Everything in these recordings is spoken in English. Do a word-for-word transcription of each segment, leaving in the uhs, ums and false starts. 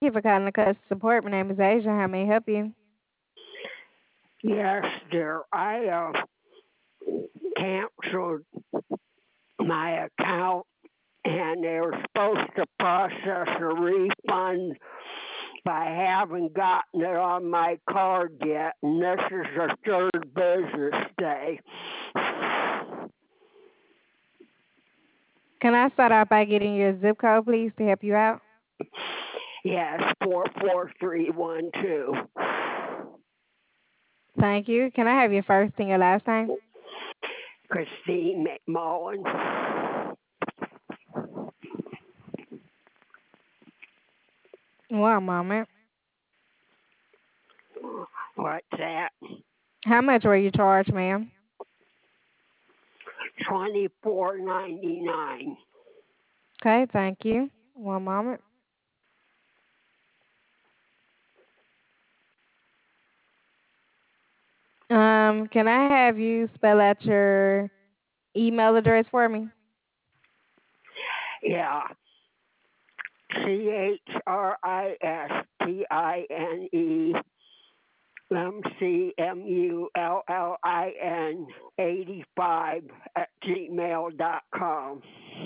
Thank you for calling the customer support. My name is Asia. How may I help you? Yes, dear. I uh, canceled my account and they were supposed to process a refund, but I haven't gotten it on my card yet, and this is the third business day. Can I start out by getting your zip code, please, to help you out? Yes, four four three one two. Thank you. Can I have your first and your last name? Christine McMullen. One moment. What's that? How much were you charged, ma'am? Twenty four ninety nine. Okay, thank you. One moment. Um, can I have you spell out your email address for me? Yeah. C H R I S T I N E M C M U L L I N eighty-five at gmail dot com.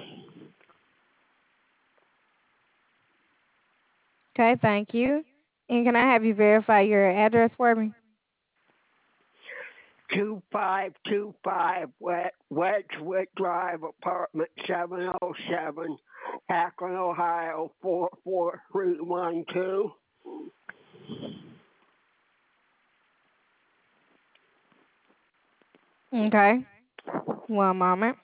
Okay, thank you. And can I have you verify your address for me? two five two five Wedgewood Drive, apartment seven oh seven, Akron, Ohio four four three one two. Okay. One moment.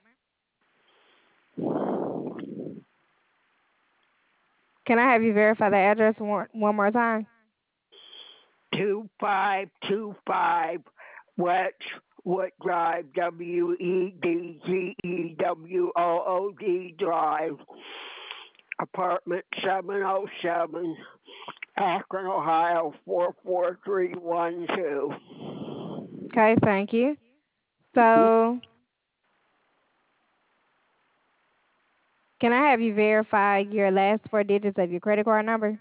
Can I have you verify the address one, one more time? two five two five Wedgewood Drive, W E D G E W O O D Drive, apartment seven oh seven, Akron, Ohio four four three one two. Okay, thank you. So, can I have you verify your last four digits of your credit card number?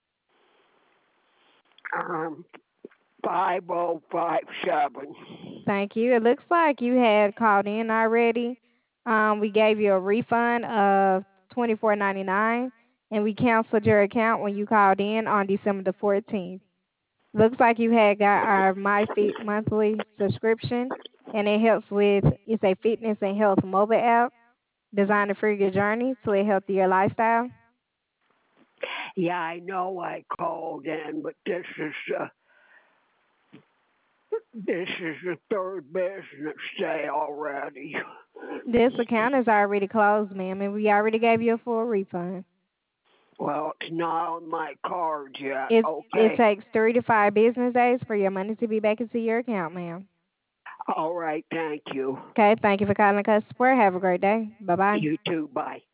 Um, five oh five seven. Thank you. It looks like you had called in already. Um, we gave you a refund of twenty four ninety nine, and we canceled your account when you called in on December the fourteenth. Looks like you had got our MyFit monthly subscription, and it helps with it's a fitness and health mobile app designed to free your journey to a healthier lifestyle. Yeah, I know I called in, but this is uh, this is the third business day already. This account is already closed, ma'am, and we already gave you a full refund. Well, it's not on my card yet. It it Okay. takes three to five business days for your money to be back into your account, ma'am. All right. Thank you. Okay, thank you for calling customer support. Have a great day. Bye bye. You too. Bye.